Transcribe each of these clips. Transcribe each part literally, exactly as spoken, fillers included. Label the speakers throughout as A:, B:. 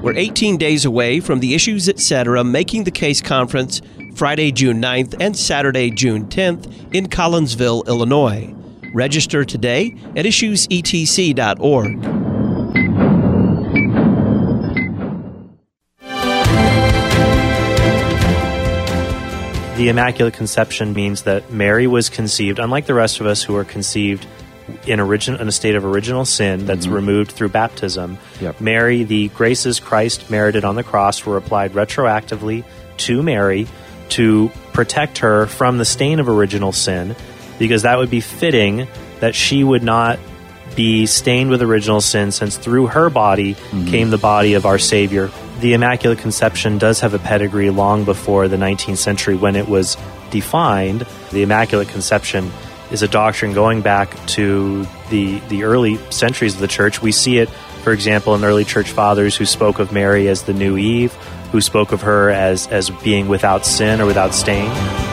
A: We're eighteen days away from the Issues Etc. Making the Case Conference, Friday, June ninth and Saturday, June tenth in Collinsville, Illinois. Register today at issues e t c dot org.
B: The Immaculate Conception means that Mary was conceived, unlike the rest of us who are conceived in, origin, in a state of original sin that's mm-hmm. removed through baptism. Yep. Mary, the graces Christ merited on the cross were applied retroactively to Mary to protect her from the stain of original sin, because that would be fitting that she would not be stained with original sin, since through her body mm-hmm. came the body of our Savior. The Immaculate Conception does have a pedigree long before the nineteenth century when it was defined. The Immaculate Conception is a doctrine going back to the the early centuries of the Church. We see it, for example, in early Church Fathers who spoke of Mary as the new Eve, who spoke of her as, as being without sin or without stain.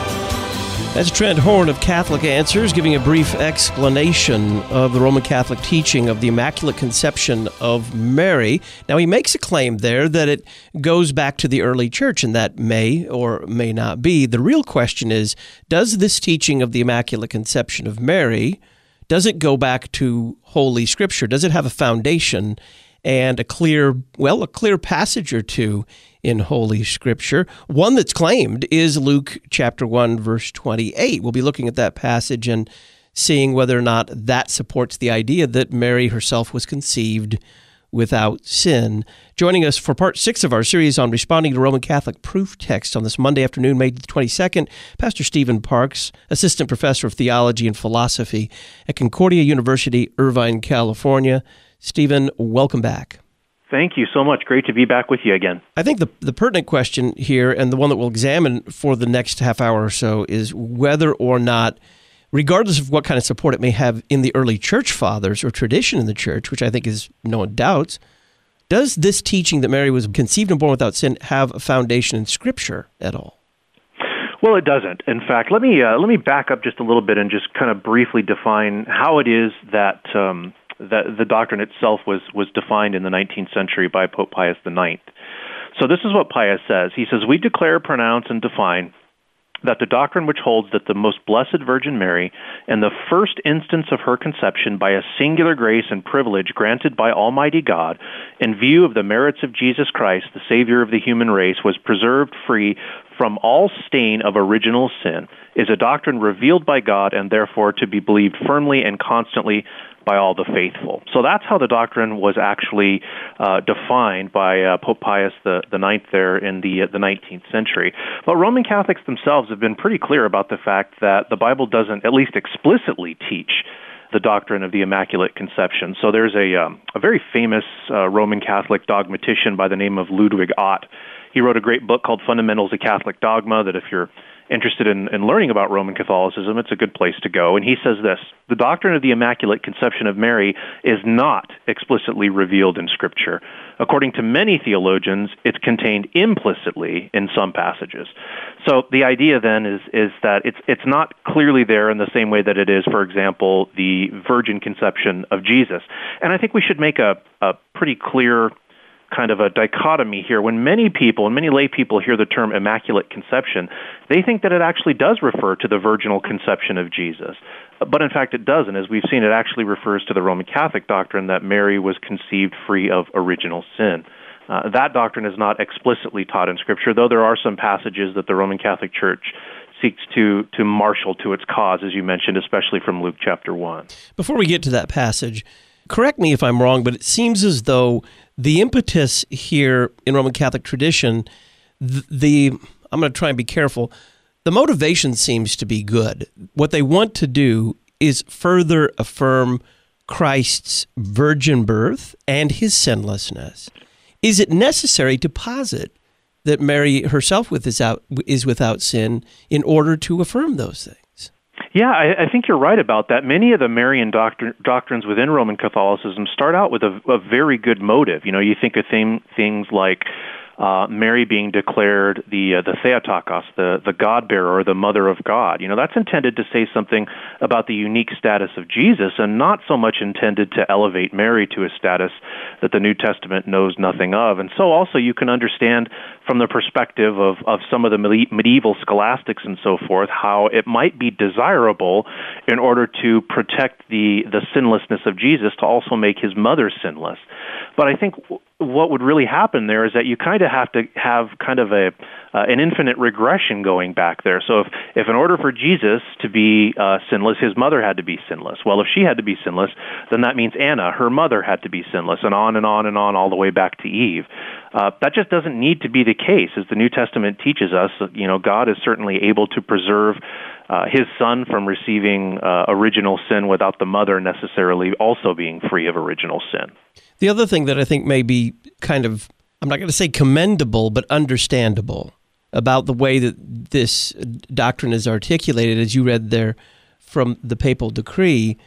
A: That's Trent Horn of Catholic Answers, giving a brief explanation of the Roman Catholic teaching of the Immaculate Conception of Mary. Now, he makes a claim there that it goes back to the early church, and that may or may not be. The real question is, does this teaching of the Immaculate Conception of Mary, does it go back to Holy Scripture? Does it have a foundation and a clear, well, a clear passage or two in Holy Scripture? One that's claimed is Luke chapter one, verse twenty-eight. We'll be looking at that passage and seeing whether or not that supports the idea that Mary herself was conceived without sin. Joining us for part six of our series on responding to Roman Catholic proof text on this Monday afternoon, May the twenty-second, Pastor Stephen Parks, Assistant Professor of Theology and Philosophy at Concordia University, Irvine, California. Stephen, welcome back.
C: Thank you so much. Great to be back with you again.
A: I think the, the pertinent question here, and the one that we'll examine for the next half hour or so, is whether or not, regardless of what kind of support it may have in the early church fathers or tradition in the church, which I think is no one doubts, does this teaching that Mary was conceived and born without sin have a foundation in Scripture at all?
C: Well, it doesn't. In fact, let me uh, let me back up just a little bit and just kind of briefly define how it is that um, that the doctrine itself was, was defined in the nineteenth century by Pope Pius the ninth. So this is what Pius says. He says, "We declare, pronounce, and define that the doctrine which holds that the most blessed Virgin Mary, and the first instance of her conception by a singular grace and privilege granted by Almighty God, in view of the merits of Jesus Christ, the Savior of the human race, was preserved free from all stain of original sin, is a doctrine revealed by God and therefore to be believed firmly and constantly by all the faithful." So that's how the doctrine was actually uh, defined by uh, Pope Pius the, the ninth there in the uh, the nineteenth century. But Roman Catholics themselves have been pretty clear about the fact that the Bible doesn't at least explicitly teach the doctrine of the Immaculate Conception. So there's a, um, a very famous uh, Roman Catholic dogmatician by the name of Ludwig Ott. He wrote a great book called Fundamentals of Catholic Dogma that, if you're interested in, in learning about Roman Catholicism, it's a good place to go. And he says this: "The doctrine of the Immaculate Conception of Mary is not explicitly revealed in Scripture. According to many theologians, it's contained implicitly in some passages." So the idea then is is that it's it's not clearly there in the same way that it is, for example, the virgin conception of Jesus. And I think we should make a, a pretty clear kind of a dichotomy here. When many people, and many lay people, hear the term Immaculate Conception, they think that it actually does refer to the virginal conception of Jesus. But in fact, it doesn't. As we've seen, it actually refers to the Roman Catholic doctrine that Mary was conceived free of original sin. Uh, that doctrine is not explicitly taught in Scripture, though there are some passages that the Roman Catholic Church seeks to, to marshal to its cause, as you mentioned, especially from Luke chapter one.
A: Before we get to that passage, correct me if I'm wrong, but it seems as though the impetus here in Roman Catholic tradition, the, the I'm going to try and be careful, the motivation seems to be good. What they want to do is further affirm Christ's virgin birth and his sinlessness. Is it necessary to posit that Mary herself is without sin in order to affirm those things?
C: Yeah, I, I think you're right about that. Many of the Marian doctr- doctrines within Roman Catholicism start out with a, a very good motive. You know, you think of thing, things like uh, Mary being declared the uh, the Theotokos, the the God-bearer, or the Mother of God. You know, that's intended to say something about the unique status of Jesus, and not so much intended to elevate Mary to a status that the New Testament knows nothing of. And so also you can understand from the perspective of, of some of the medieval scholastics and so forth, how it might be desirable in order to protect the, the sinlessness of Jesus to also make his mother sinless. But I think what would really happen there is that you kind of have to have kind of a uh, an infinite regression going back there. So if, if in order for Jesus to be uh, sinless, his mother had to be sinless. Well, if she had to be sinless, then that means Anna, her mother, had to be sinless, and on and on and on all the way back to Eve. Uh, that just doesn't need to be the case. As the New Testament teaches us, you know, God is certainly able to preserve uh, his son from receiving uh, original sin without the mother necessarily also being free of original sin.
A: The other thing that I think may be kind of, I'm not going to say commendable, but understandable about the way that this doctrine is articulated, as you read there from the papal decree,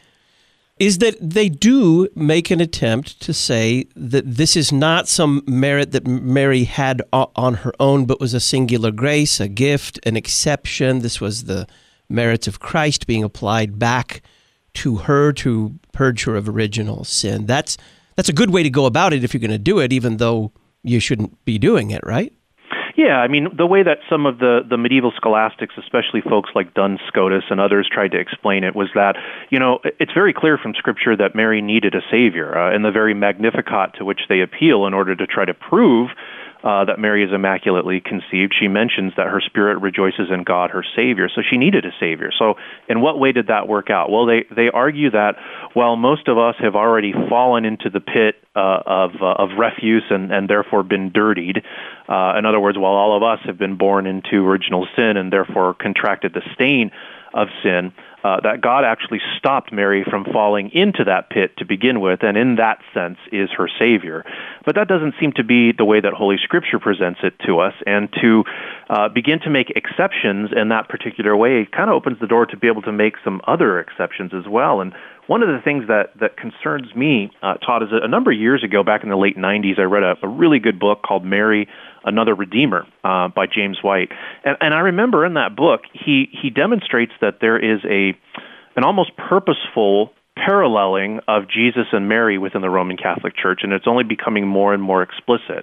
A: is that they do make an attempt to say that this is not some merit that Mary had on her own, but was a singular grace, a gift, an exception. This was the merits of Christ being applied back to her to purge her of original sin. That's that's a good way to go about it if you're going to do it, even though you shouldn't be doing it, right?
C: Yeah, I mean, the way that some of the, the medieval scholastics, especially folks like Duns Scotus and others, tried to explain it was that, you know, it's very clear from Scripture that Mary needed a Savior, uh, and the very Magnificat to which they appeal in order to try to prove Uh, that Mary is immaculately conceived. She mentions that her spirit rejoices in God, her Savior. So she needed a Savior. So in what way did that work out? Well, they, they argue that while most of us have already fallen into the pit uh, of uh, of refuse and, and therefore been dirtied, uh, in other words, while all of us have been born into original sin and therefore contracted the stain of sin, uh, that God actually stopped Mary from falling into that pit to begin with, and in that sense is her Savior. But that doesn't seem to be the way that Holy Scripture presents it to us, and to uh, begin to make exceptions in that particular way kind of opens the door to be able to make some other exceptions as well. And one of the things that, that concerns me, uh, Todd, is a, a number of years ago, back in the late nineties, I read a, a really good book called Mary, Another Redeemer uh, by James White. And, and I remember in that book, he, he demonstrates that there is a an almost purposeful paralleling of Jesus and Mary within the Roman Catholic Church, and it's only becoming more and more explicit.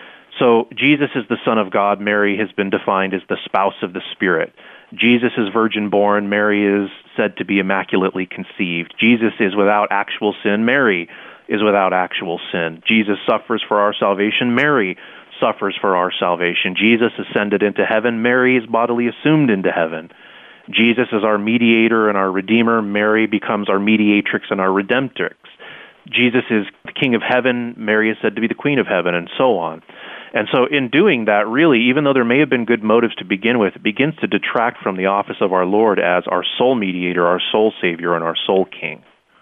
C: So Jesus is the Son of God. Mary has been defined as the spouse of the Spirit. Jesus is virgin-born. Mary is said to be immaculately conceived. Jesus is without actual sin. Mary is without actual sin. Jesus suffers for our salvation. Mary suffers for our salvation. Jesus ascended into heaven. Mary is bodily assumed into heaven. Jesus is our mediator and our redeemer. Mary becomes our mediatrix and our redemptrix. Jesus is the King of heaven. Mary is said to be the Queen of heaven, and so on. And so in doing that, really, even though there may have been good motives to begin with, it begins to detract from the office of our Lord as our sole mediator, our sole Savior, and our sole King.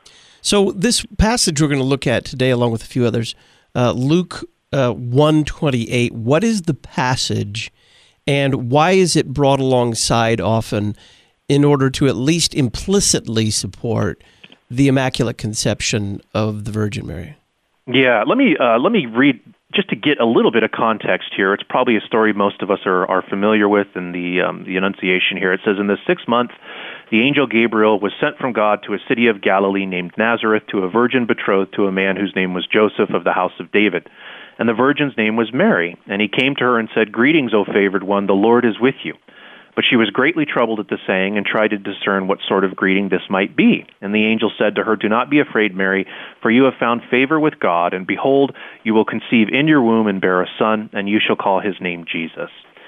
A: So this passage we're going to look at today, along with a few others, uh, Luke uh, one twenty-eight, what is the passage, and why is it brought alongside often in order to at least implicitly support the Immaculate Conception of the Virgin Mary?
C: Yeah, let me uh, let me read, just to get a little bit of context here. It's probably a story most of us are, are familiar with in the, um, the Annunciation here. It says, in the sixth month, the angel Gabriel was sent from God to a city of Galilee named Nazareth to a virgin betrothed to a man whose name was Joseph of the house of David. And the virgin's name was Mary. And he came to her and said, "Greetings, O favored one, the Lord is with you." But she was greatly troubled at the saying and tried to discern what sort of greeting this might be. And the angel said to her, "Do not be afraid, Mary, for you have found favor with God, and behold, you will conceive in your womb and bear a son, and you shall call his name Jesus.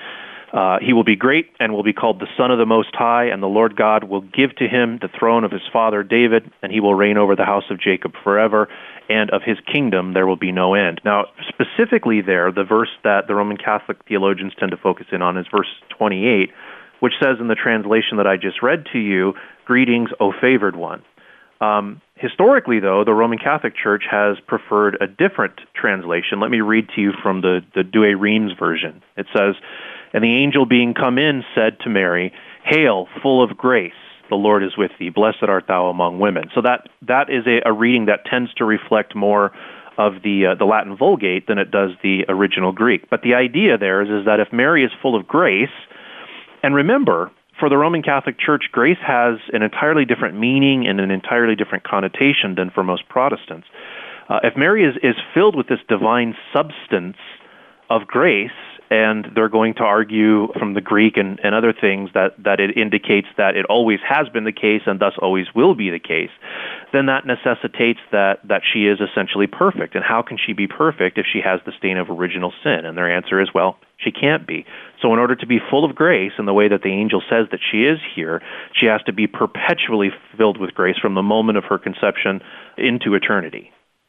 C: Uh, he will be great and will be called the Son of the Most High, and the Lord God will give to him the throne of his father David, and he will reign over the house of Jacob forever, and of his kingdom there will be no end." Now, specifically there, the verse that the Roman Catholic theologians tend to focus in on is verse twenty-eight, which says in the translation that I just read to you, "Greetings, O favored one." Um, historically, though, the Roman Catholic Church has preferred a different translation. Let me read to you from the, the Douay-Rheims version. It says, "And the angel being come in said to Mary, Hail, full of grace, the Lord is with thee. Blessed art thou among women." So that that is a, a reading that tends to reflect more of the uh, the Latin Vulgate than it does the original Greek. But the idea there is, is that if Mary is full of grace, and remember, for the Roman Catholic Church, grace has an entirely different meaning and an entirely different connotation than for most Protestants. Uh, if Mary is, is filled with this divine substance of grace, and they're going to argue from the Greek and, and other things that, that it indicates that it always has been the case and thus always will be the case, then that necessitates that, that she is essentially perfect. And how can she be perfect if she has the stain of original sin? And their answer is, well, she can't be. So in order to be full of grace in the way that the angel says that she is here, she has to be perpetually filled with grace from the moment of her conception into eternity.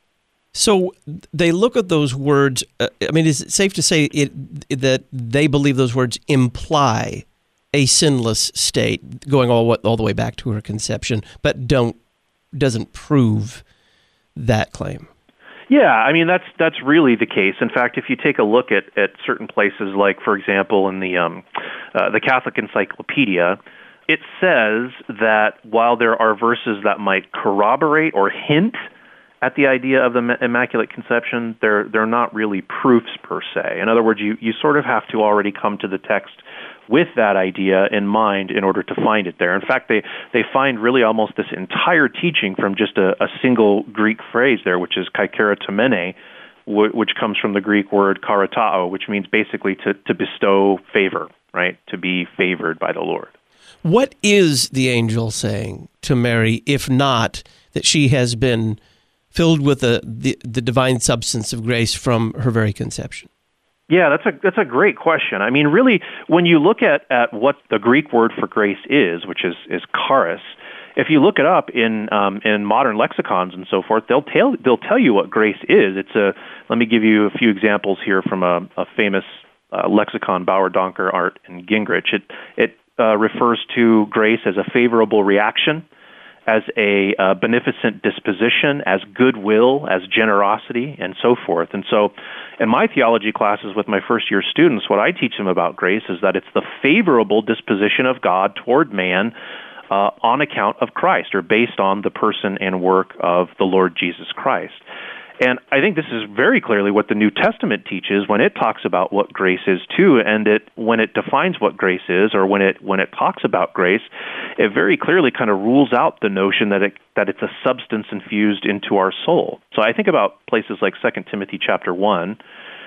A: So they look at those words. Uh, I mean, is it safe to say it, that they believe those words imply a sinless state, going all all the way back to her conception, but don't doesn't prove that claim?
C: Yeah, I mean that's that's really the case. In fact, if you take a look at, at certain places, like for example in the um, uh, the Catholic Encyclopedia, it says that while there are verses that might corroborate or hint at the idea of the Immaculate Conception, they're they're not really proofs per se. In other words, you, you sort of have to already come to the text with that idea in mind in order to find it there. In fact, they, they find really almost this entire teaching from just a, a single Greek phrase there, which is kaikeratomene, which comes from the Greek word karatao, which means basically to, to bestow favor, right? To be favored by the Lord.
A: What is the angel saying to Mary, if not that she has been filled with the, the, the divine substance of grace from her very conception?
C: Yeah, that's a that's a great question. I mean, really, when you look at, at what the Greek word for grace is, which is, is charis, if you look it up in um, in modern lexicons and so forth, they'll tell they'll tell you what grace is. It's a let me give you a few examples here from a, a famous uh, lexicon, Bauer, Donker, Art, and Gingrich. It it uh, refers to grace as a favorable reaction, as a uh, beneficent disposition, as goodwill, as generosity, and so forth. And so in my theology classes with my first-year students, what I teach them about grace is that it's the favorable disposition of God toward man uh, on account of Christ, or based on the person and work of the Lord Jesus Christ. And I think this is very clearly what the New Testament teaches when it talks about what grace is too, and it when it defines what grace is, or when it when it talks about grace, it very clearly kind of rules out the notion that it that it's a substance infused into our soul. So I think about places like Second Timothy chapter one,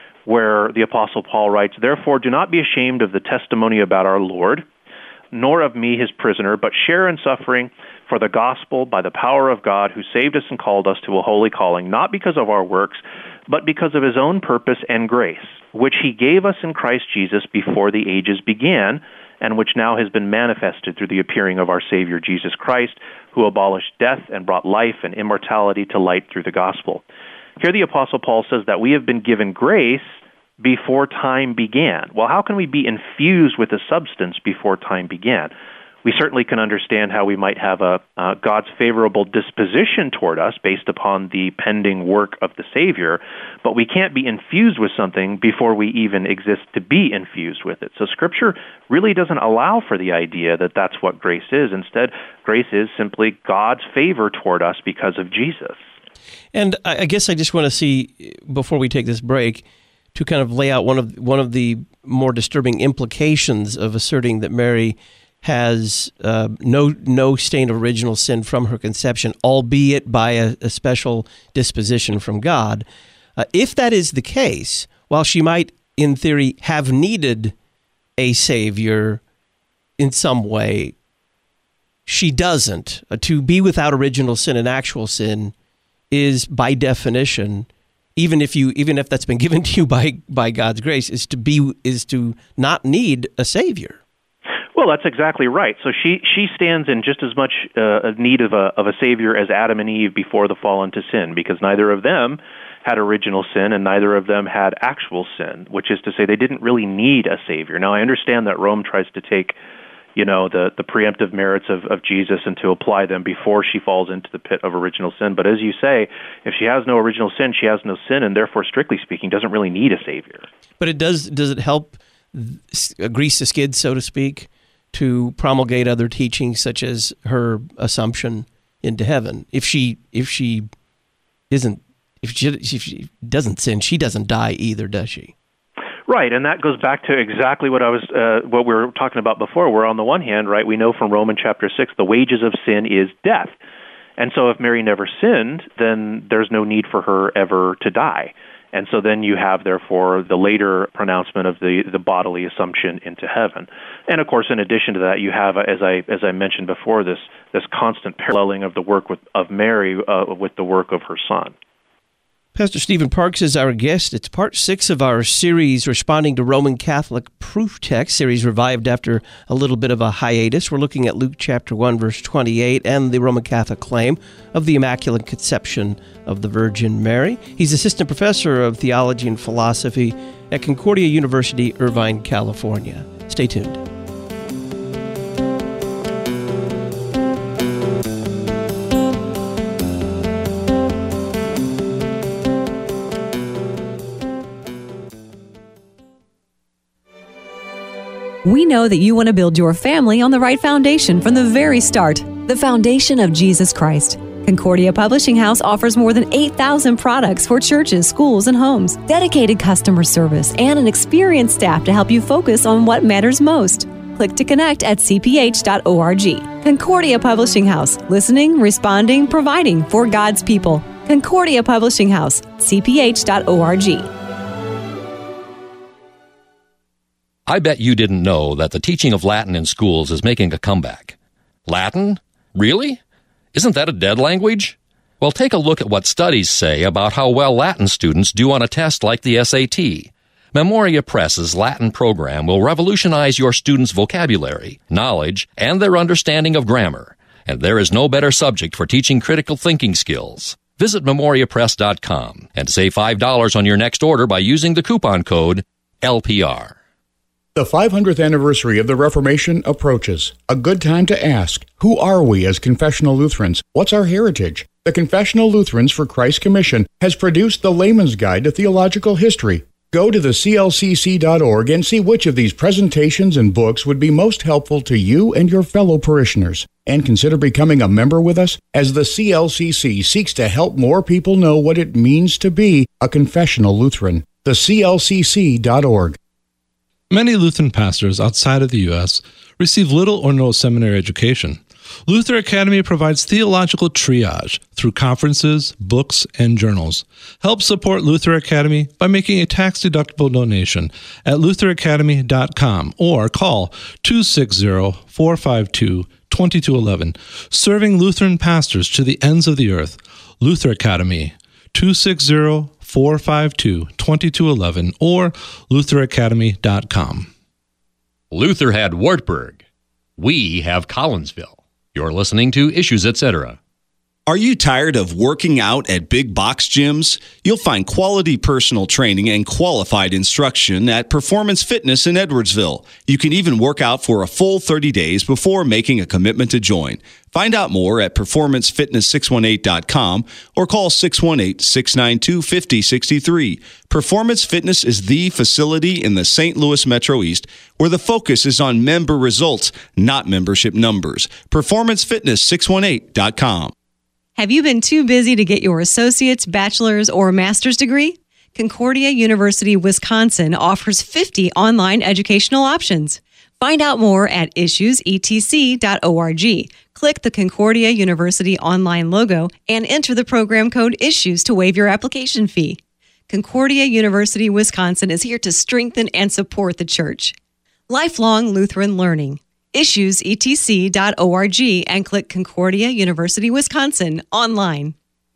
C: where the Apostle Paul writes, "Therefore do not be ashamed of the testimony about our Lord, nor of me his prisoner, but share in suffering for the gospel by the power of God, who saved us and called us to a holy calling, not because of our works, but because of his own purpose and grace, which he gave us in Christ Jesus before the ages began, and which now has been manifested through the appearing of our Savior Jesus Christ, who abolished death and brought life and immortality to light through the gospel." Here the Apostle Paul says that we have been given grace before time began. Well, how can we be infused with a substance before time began? We certainly can understand how we might have a uh, God's favorable disposition toward us based upon the pending work of the Savior, but we can't be infused with something before we even exist to be infused with it. So Scripture really doesn't allow for the idea that that's what grace is. Instead, grace is simply God's favor toward us because of Jesus.
A: And I guess I just want to see, before we take this break, to kind of lay out one of one of the more disturbing implications of asserting that Mary has uh, no no stain of original sin from her conception, albeit by a, a special disposition from God. Uh, if that is the case, while she might, in theory, have needed a Savior in some way, she doesn't. Uh, to be without original sin and actual sin is, by definition, even if you even if that's been given to you by by God's grace, is to be is to not need a Savior.
C: Well, that's exactly right. So she she stands in just as much uh, need of a of a Savior as Adam and Eve before the fall into sin, because neither of them had original sin and neither of them had actual sin, which is to say they didn't really need a Savior. Now, I understand that Rome tries to take, you know, the, the preemptive merits of, of Jesus and to apply them before she falls into the pit of original sin. But as you say, if she has no original sin, she has no sin, and therefore, strictly speaking, doesn't really need a Savior.
A: But it does does it help grease the skids, so to speak, to promulgate other teachings such as her assumption into heaven, if she if she isn't if she, if she doesn't sin, she doesn't die either, does she?
C: Right, and that goes back to exactly what I was, uh, what we were talking about before. Where on the one hand, right, we know from Romans chapter six, the wages of sin is death, and so if Mary never sinned, then there's no need for her ever to die, and so then you have, therefore, the later pronouncement of the, the bodily assumption into heaven, and of course, in addition to that, you have, as I as I mentioned before, this this constant paralleling of the work with, of Mary uh, with the work of her Son.
A: Pastor Stephen Parks is our guest. It's part six of our series, Responding to Roman Catholic Proof Text, series revived after a little bit of a hiatus. We're looking at Luke chapter one, verse twenty-eight, and the Roman Catholic claim of the Immaculate Conception of the Virgin Mary. He's assistant professor of theology and philosophy at Concordia University, Irvine, California. Stay tuned.
D: We know that you want to build your family on the right foundation from the very start, the foundation of Jesus Christ. Concordia Publishing House offers more than eight thousand products for churches, schools, and homes, dedicated customer service, and an experienced staff to help you focus on what matters most. Click to connect at c p h dot org. Concordia Publishing House, listening, responding, providing for God's people. Concordia Publishing House, c p h dot org.
E: I bet you didn't know that the teaching of Latin in schools is making a comeback. Latin? Really? Isn't that a dead language? Well, take a look at what studies say about how well Latin students do on a test like the S A T. Memoria Press's Latin program will revolutionize your students' vocabulary, knowledge, and their understanding of grammar. And there is no better subject for teaching critical thinking skills. Visit memoria press dot com and save five dollars on your next order by using the coupon code L P R.
F: The five hundredth anniversary of the Reformation approaches. A good time to ask, who are we as confessional Lutherans? What's our heritage? The Confessional Lutherans for Christ's Commission has produced the Layman's Guide to Theological History. Go to the c l c c dot org and see which of these presentations and books would be most helpful to you and your fellow parishioners. And consider becoming a member with us as the C L C C seeks to help more people know what it means to be a confessional Lutheran. the c l c c dot org.
G: Many Lutheran pastors outside of the U S receive little or no seminary education. Luther Academy provides theological triage through conferences, books, and journals. Help support Luther Academy by making a tax-deductible donation at luther academy dot com or call two six zero, four five two, two two one one. Serving Lutheran pastors to the ends of the earth. Luther Academy, two six zero, four five two, two two one one or luther academy dot com.
E: Luther had Wartburg. We have Collinsville. You're listening to Issues, et cetera.
H: Are you tired of working out at big box gyms? You'll find quality personal training and qualified instruction at Performance Fitness in Edwardsville. You can even work out for a full thirty days before making a commitment to join. Find out more at performance fitness six one eight dot com or call six one eight, six nine two, five zero six three. Performance Fitness is the facility in the Saint Louis Metro East where the focus is on member results, not membership numbers. performance fitness six one eight dot com.
D: Have you been too busy to get your associate's, bachelor's, or master's degree? Concordia University, Wisconsin offers fifty online educational options. Find out more at issues e t c dot org. Click the Concordia University online logo and enter the program code ISSUES to waive your application fee. Concordia University, Wisconsin is here to strengthen and support the church. Lifelong Lutheran learning. issues e t c dot org and click Concordia University, Wisconsin online.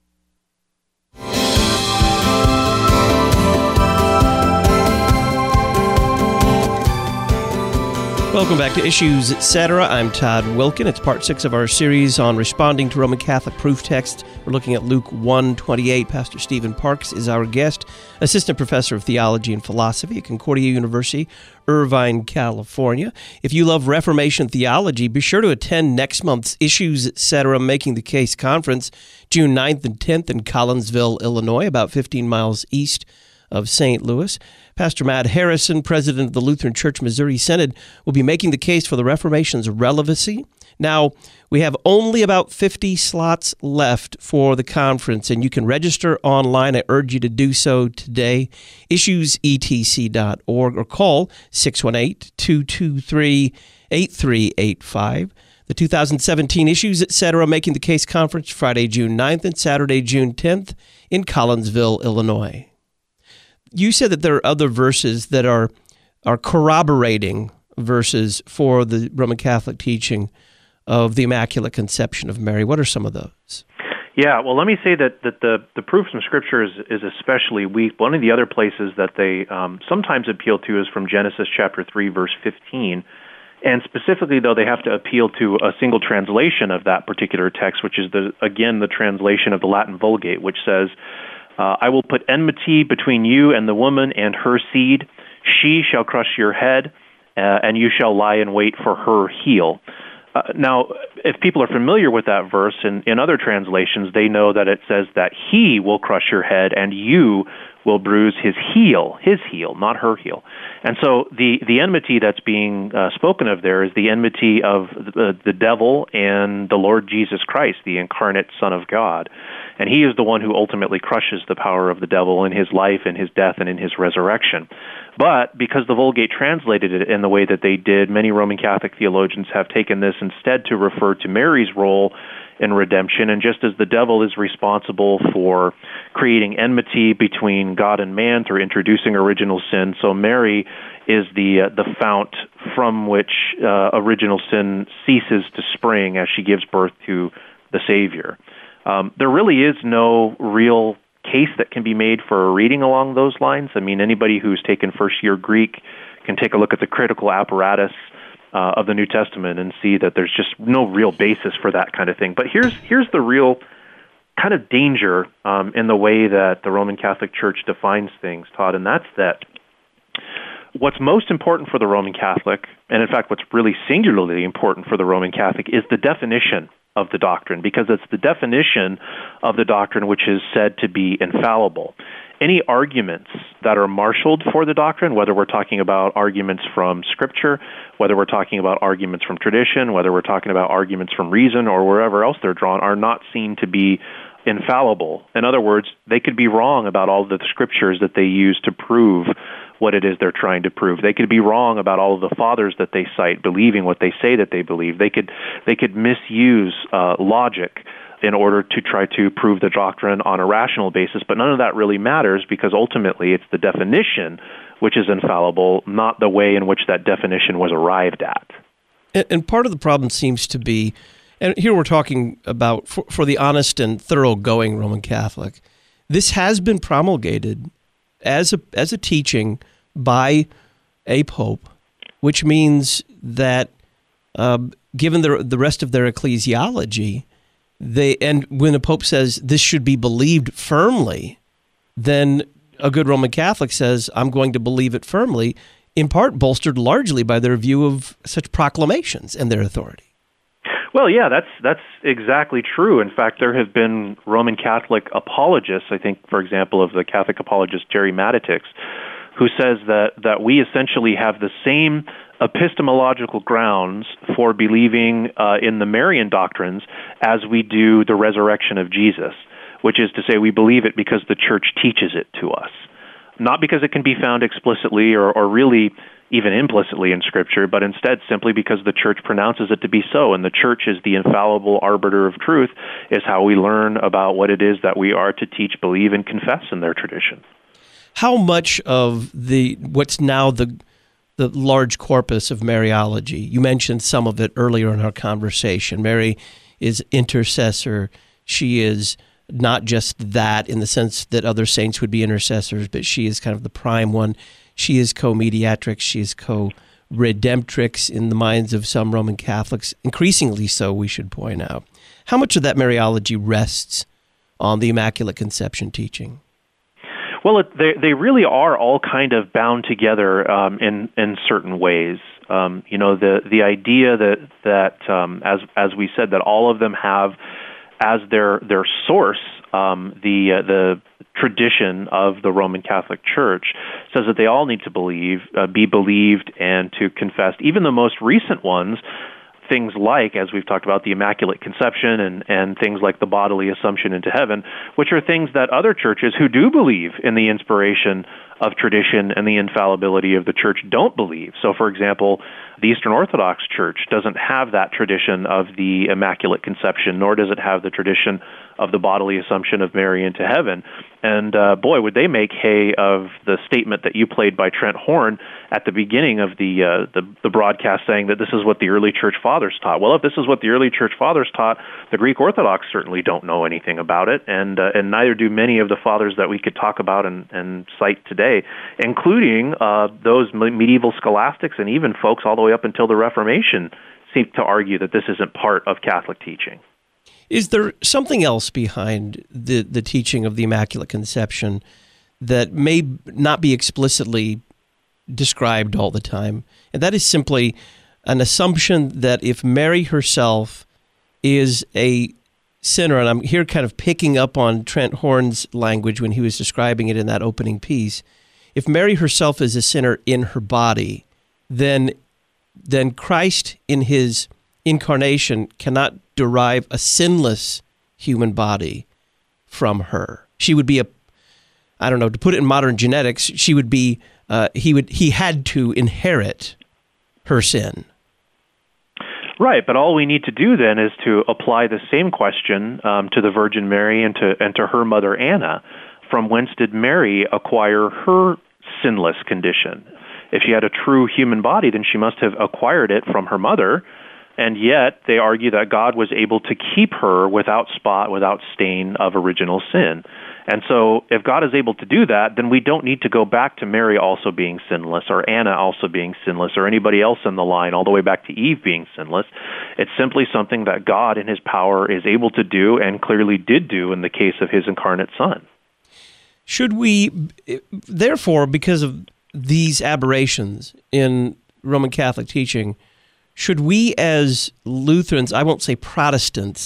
A: Welcome back to Issues, et cetera. I'm Todd Wilkin. It's part six of our series on responding to Roman Catholic proof text. We're looking at Luke one twenty-eight. Pastor Stephen Parks is our guest, assistant professor of theology and philosophy at Concordia University, Irvine, California. If you love Reformation theology, be sure to attend next month's Issues, et cetera. Making the Case Conference, June ninth and tenth in Collinsville, Illinois, about fifteen miles east of Saint Louis. Pastor Matt Harrison, president of the Lutheran Church Missouri Synod, will be making the case for the Reformation's relevancy Now, we have only about fifty slots left for the conference, and you can register online. I urge you to do so today. issues e t c dot org or call six one eight, two two three, eight three eight five. The two thousand seventeen Issues Etc. Making the Case Conference, Friday, June ninth and Saturday, June tenth in Collinsville, Illinois. You said that there are other verses that are are corroborating verses for the Roman Catholic teaching of the Immaculate Conception of Mary. What are some of those?
C: Yeah, well, let me say that, that the, the proof from Scripture is, is especially weak. One of the other places that they um, sometimes appeal to is from Genesis chapter three, verse fifteen. And specifically, though, they have to appeal to a single translation of that particular text, which is, the again, the translation of the Latin Vulgate, which says, uh, I will put enmity between you and the woman and her seed. She shall crush your head, uh, and you shall lie in wait for her heel. Uh, now, if people are familiar with that verse, in, in other translations, they know that it says that he will crush your head and you will bruise his heel, his heel, not her heel. And so the, the enmity that's being uh, spoken of there is the enmity of the, the devil and the Lord Jesus Christ, the incarnate Son of God. And he is the one who ultimately crushes the power of the devil in his life, in his death, and in his resurrection. But because the Vulgate translated it in the way that they did, many Roman Catholic theologians have taken this instead to refer to Mary's role in redemption. And just as the devil is responsible for creating enmity between God and man through introducing original sin, so Mary is the uh, the fount from which uh, original sin ceases to spring as she gives birth to the Savior. Um, there really is no real case that can be made for a reading along those lines. I mean, anybody who's taken first-year Greek can take a look at the critical apparatus uh, of the New Testament and see that there's just no real basis for that kind of thing. But here's here's the real kind of danger um, in the way that the Roman Catholic Church defines things, Todd, and that's that what's most important for the Roman Catholic, and in fact what's really singularly important for the Roman Catholic, is the definition of the doctrine, because it's the definition of the doctrine which is said to be infallible. Any arguments that are marshaled for the doctrine, whether we're talking about arguments from Scripture, whether we're talking about arguments from tradition, whether we're talking about arguments from reason or wherever else they're drawn, are not seen to be infallible. In other words, they could be wrong about all of the Scriptures that they use to prove what it is they're trying to prove. They could be wrong about all of the fathers that they cite, believing what they say that they believe. They could they could misuse uh, logic in order to try to prove the doctrine on a rational basis, but none of that really matters because ultimately it's the definition which is infallible, not the way in which that definition was arrived at.
A: And, and part of the problem seems to be, and here we're talking about for, for the honest and thoroughgoing Roman Catholic, this has been promulgated as a as a teaching by a pope, which means that uh, given the the rest of their ecclesiology, they and when the pope says this should be believed firmly, then a good Roman Catholic says, I'm going to believe it firmly, in part bolstered largely by their view of such proclamations and their authority.
C: Well, yeah, that's that's exactly true. In fact, there have been Roman Catholic apologists, I think, for example, of the Catholic apologist Jerry Matitix, who says that, that we essentially have the same epistemological grounds for believing uh, in the Marian doctrines as we do the resurrection of Jesus, which is to say we believe it because the Church teaches it to us, not because it can be found explicitly or, or really even implicitly in Scripture, but instead simply because the Church pronounces it to be so, and the Church is the infallible arbiter of truth, is how we learn about what it is that we are to teach, believe, and confess in their tradition.
A: How much of the what's now the the large corpus of Mariology, you mentioned some of it earlier in our conversation. Mary is intercessor. She is not just that in the sense that other saints would be intercessors, but she is kind of the prime one. She is co-mediatrix, she is co-redemptrix in the minds of some Roman Catholics, increasingly so, we should point out. How much of that Mariology rests on the Immaculate Conception teaching?
C: Well, it, they they really are all kind of bound together um, in in certain ways. Um, you know, the the idea that that um, as as we said, that all of them have as their their source um, the uh, the tradition of the Roman Catholic Church, says that they all need to believe, uh, be believed, and to confess. Even the most recent ones things like, as we've talked about, the Immaculate Conception and, and things like the bodily assumption into heaven, which are things that other churches who do believe in the inspiration of tradition and the infallibility of the church don't believe. So, for example, the Eastern Orthodox Church doesn't have that tradition of the Immaculate Conception, nor does it have the tradition of the bodily assumption of Mary into heaven. And uh, boy, would they make hay of the statement that you played by Trent Horn at the beginning of the, uh, the the broadcast, saying that this is what the early church fathers taught. Well, if this is what the early church fathers taught, the Greek Orthodox certainly don't know anything about it, and uh, and neither do many of the fathers that we could talk about and, and cite today, including uh, those medieval scholastics and even folks all the way up until the Reformation seem to argue that this isn't part of Catholic teaching.
A: Is there something else behind the, the teaching of the Immaculate Conception that may not be explicitly described all the time? And that is simply an assumption that if Mary herself is a sinner, and I'm here kind of picking up on Trent Horn's language when he was describing it in that opening piece, if Mary herself is a sinner in her body, then then Christ in his incarnation cannot derive a sinless human body from her. She would be a, I don't know, to put it in modern genetics, she would be, uh, he would, he had to inherit her sin.
C: Right, but all we need to do then is to apply the same question um, to the Virgin Mary and to and to her mother Anna. From whence did Mary acquire her sinless condition? If she had a true human body, then she must have acquired it from her mother. And yet, they argue that God was able to keep her without spot, without stain of original sin. And so, if God is able to do that, then we don't need to go back to Mary also being sinless, or Anna also being sinless, or anybody else in the line, all the way back to Eve being sinless. It's simply something that God, in his power, is able to do, and clearly did do in the case of his incarnate Son.
A: Should we, therefore, because of these aberrations in Roman Catholic teaching, should we as Lutherans, I won't say Protestants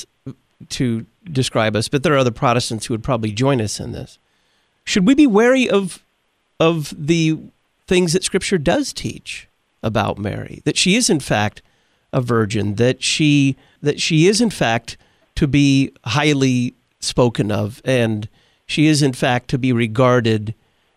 A: to describe us, but there are other Protestants who would probably join us in this, should we be wary of of the things that Scripture does teach about Mary, that she is in fact a virgin, that she that she is in fact to be highly spoken of, and she is in fact to be regarded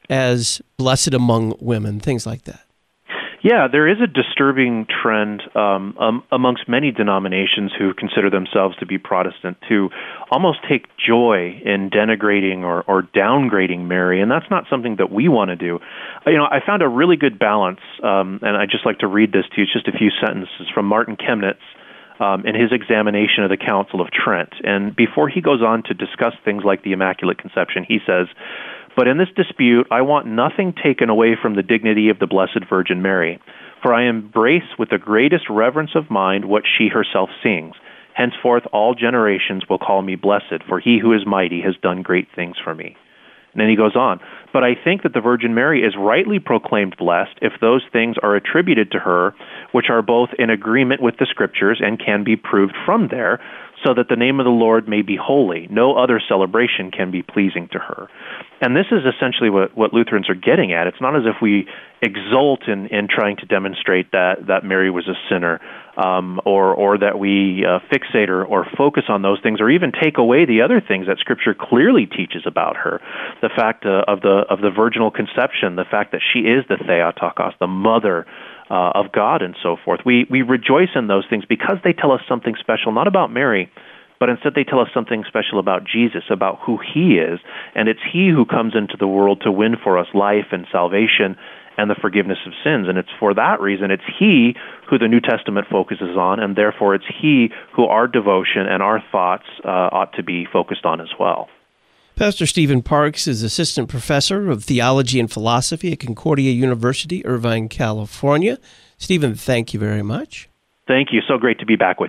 A: as blessed among women, things like that?
C: Yeah, there is a disturbing trend um, um, amongst many denominations who consider themselves to be Protestant to almost take joy in denigrating or, or downgrading Mary, and that's not something that we want to do. You know, I found a really good balance, um, and I'd just like to read this to you. It's just a few sentences from Martin Chemnitz um, in his examination of the Council of Trent. And before he goes on to discuss things like the Immaculate Conception, he says, "But in this dispute, I want nothing taken away from the dignity of the Blessed Virgin Mary, for I embrace with the greatest reverence of mind what she herself sings. Henceforth all generations will call me blessed, for he who is mighty has done great things for me." And then he goes on, "But I think that the Virgin Mary is rightly proclaimed blessed if those things are attributed to her, which are both in agreement with the Scriptures and can be proved from there, so that the name of the Lord may be holy. No other celebration can be pleasing to her." And this is essentially what, what Lutherans are getting at. It's not as if we exult in, in trying to demonstrate that, that Mary was a sinner, um, or or that we uh, fixate or, or focus on those things, or even take away the other things that Scripture clearly teaches about her. The fact uh, of the of the virginal conception, the fact that she is the Theotokos, the mother Uh, of God, and so forth. We we rejoice in those things because they tell us something special, not about Mary, but instead they tell us something special about Jesus, about who he is, and it's he who comes into the world to win for us life and salvation and the forgiveness of sins. And it's for that reason, it's he who the New Testament focuses on, and therefore it's he who our devotion and our thoughts uh, ought to be focused on as well.
A: Pastor Stephen Parks is Assistant Professor of Theology and Philosophy at Concordia University, Irvine, California. Stephen, thank you very much.
C: Thank you. So great to be back with you.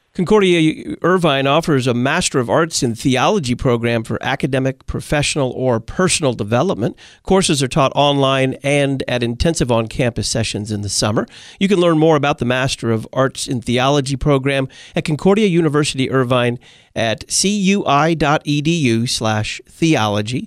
A: Concordia Irvine offers a Master of Arts in Theology program for academic, professional, or personal development. Courses are taught online and at intensive on-campus sessions in the summer. You can learn more about the Master of Arts in Theology program at Concordia University Irvine at cui.edu slash theology,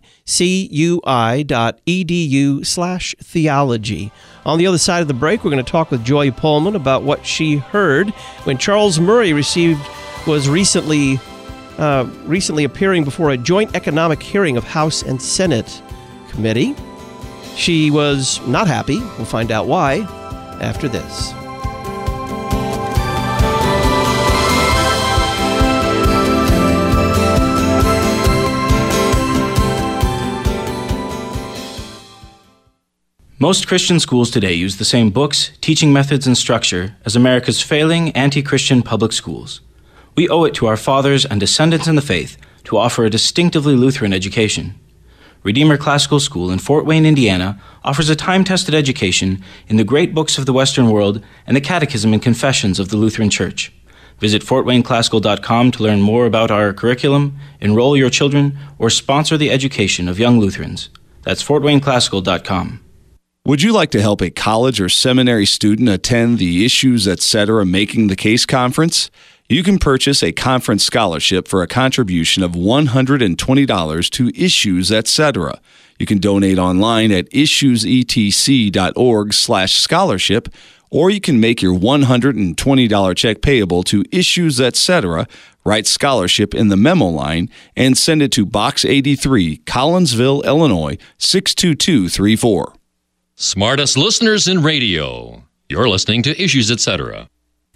A: cui.edu slash theology. On the other side of the break, we're going to talk with Joy Pullman about what she heard when Charles Murray received was recently uh, recently appearing before a joint economic hearing of House and Senate committee. She was not happy. We'll find out why after this.
I: Most Christian schools today use the same books, teaching methods, and structure as America's failing anti-Christian public schools. We owe it to our fathers and descendants in the faith to offer a distinctively Lutheran education. Redeemer Classical School in Fort Wayne, Indiana, offers a time-tested education in the great books of the Western world and the Catechism and Confessions of the Lutheran Church. Visit fort wayne classical dot com to learn more about our curriculum, enroll your children, or sponsor the education of young Lutherans. That's fort wayne classical dot com.
H: Would you like to help a college or seminary student attend the Issues Etc. Making the Case conference? You can purchase a conference scholarship for a contribution of one hundred twenty dollars to Issues Etc. You can donate online at issuesetc.org slash scholarship, or you can make your one hundred twenty dollars check payable to Issues Etc., write scholarship in the memo line, and send it to Box eighty-three, Collinsville, Illinois, six two two three four.
E: Smartest listeners in radio. You're listening to Issues Etc.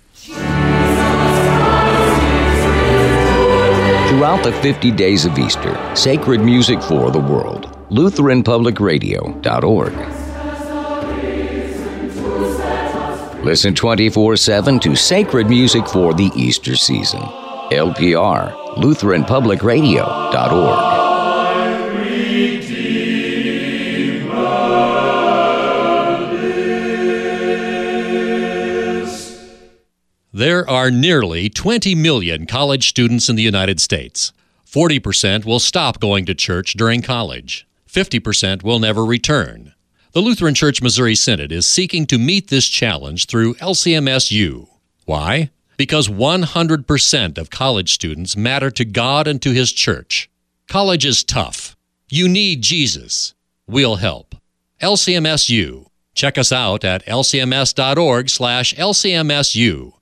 J: Throughout the fifty days of Easter, sacred music for the world. Lutheran Public Radio dot org. Listen twenty-four seven to sacred music for the Easter season. L P R, Lutheran Public Radio dot org.
E: There are nearly twenty million college students in the United States. forty percent will stop going to church during college. fifty percent will never return. The Lutheran Church Missouri Synod is seeking to meet this challenge through L C M S U. Why? Because one hundred percent of college students matter to God and to His church. College is tough. You need Jesus. We'll help. L C M S U. Check us out at L C M S dot org slash L C M S U.